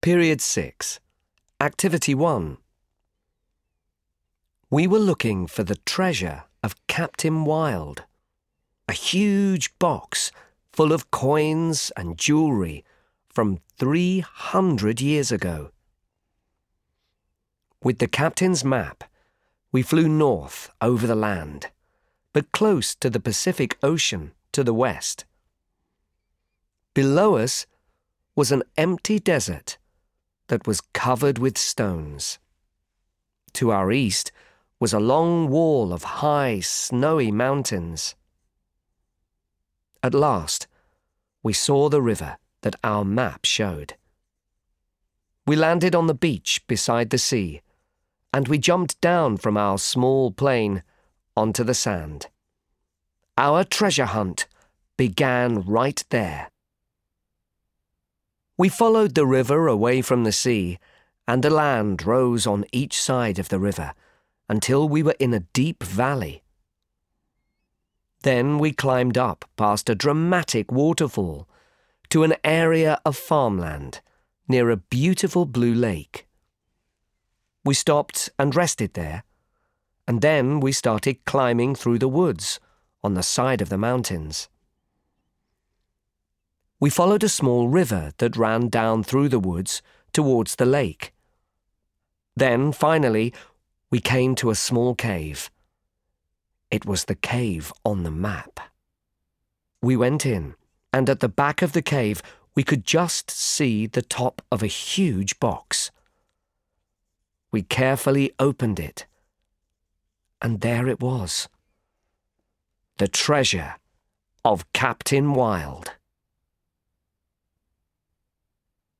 Period 6. Activity 1. We were looking for the treasure of Captain Wild, a huge box full of coins and jewellery from 300 years ago. With the captain's map, we flew north over the land, but close to the Pacific Ocean to the west. Below us was an empty desert that was covered with stones. To our east was a long wall of high, snowy mountains. At last, we saw the river that our map showed. We landed on the beach beside the sea, and we jumped down from our small plane onto the sand. Our treasure hunt began right there. We followed the river away from the sea, and the land rose on each side of the river until we were in a deep valley. Then we climbed up past a dramatic waterfall to an area of farmland near a beautiful blue lake. We stopped and rested there, and then we started climbing through the woods on the side of the mountains. We followed a small river that ran down through the woods towards the lake. Then, finally, we came to a small cave. It was the cave on the map. We went in, and at the back of the cave, we could just see the top of a huge box. We carefully opened it, and there it was. The treasure of Captain Wild.